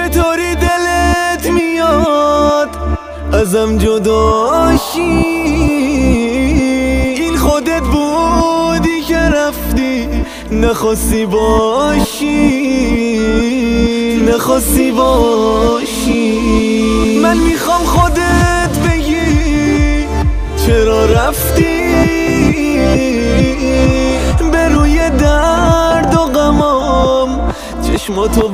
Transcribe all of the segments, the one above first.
چطوری دلت میاد ازم جداشی؟ این خودت بودی که رفتی نخواستی باشی. من میخوام خودت بگی چرا رفتی، به روی درد و غمام چشماتو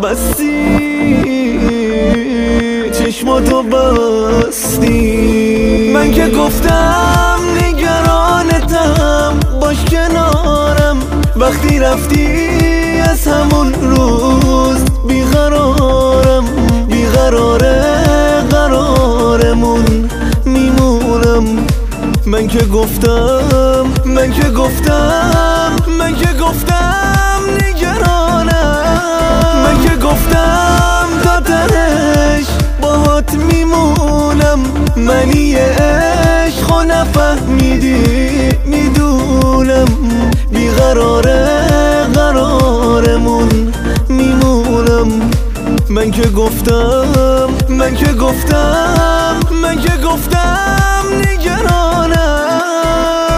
بستی. من که گفتم نگرانتم، باش کنارم. وقتی رفتی از همون روز بیقرارم، بیقراره قرارمون میمونم. من که گفتم نگرانم. من که گفتم تا تهش باهات میمونم. منی عشق و نفهمیدی میدونم، بیقراره قرارمون میمونم. من که گفتم نگرانم.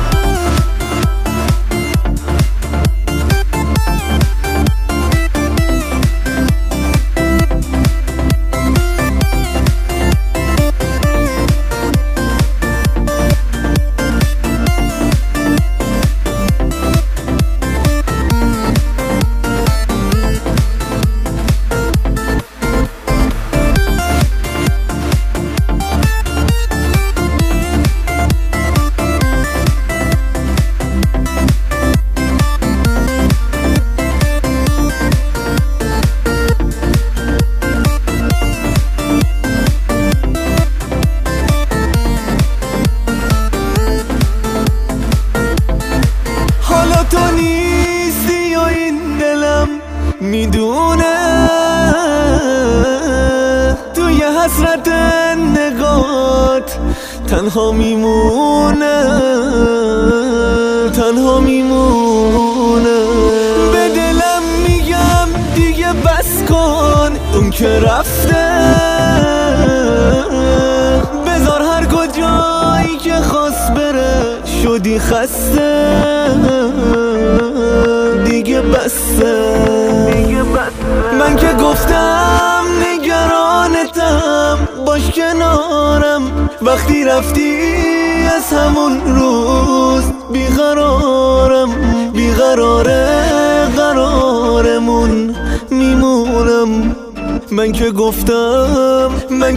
حالا تو نیستی و این دلم میدونه، توی حسرت نگات تنها میمونه. به دلم میگم دیگه بس کن، اون که رفته بذار هر کجایی که خواست بره. شدی خسته دیگه بسه. من که گفتم نگرانتم، باش کنارم. وقتی رفتی از همون روز بیقرارم، بیقراره قرارمون میمونم. من که گفتم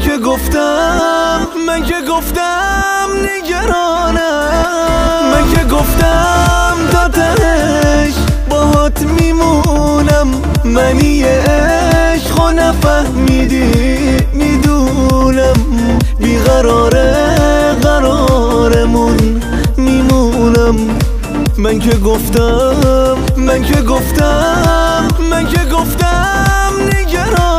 نگرانم. من که گفتم تا تهش باهات میمونم. منی عشق و نفهمیدی میدونم، بیقراره قرارمون میمونم. من که گفتم نگرانم.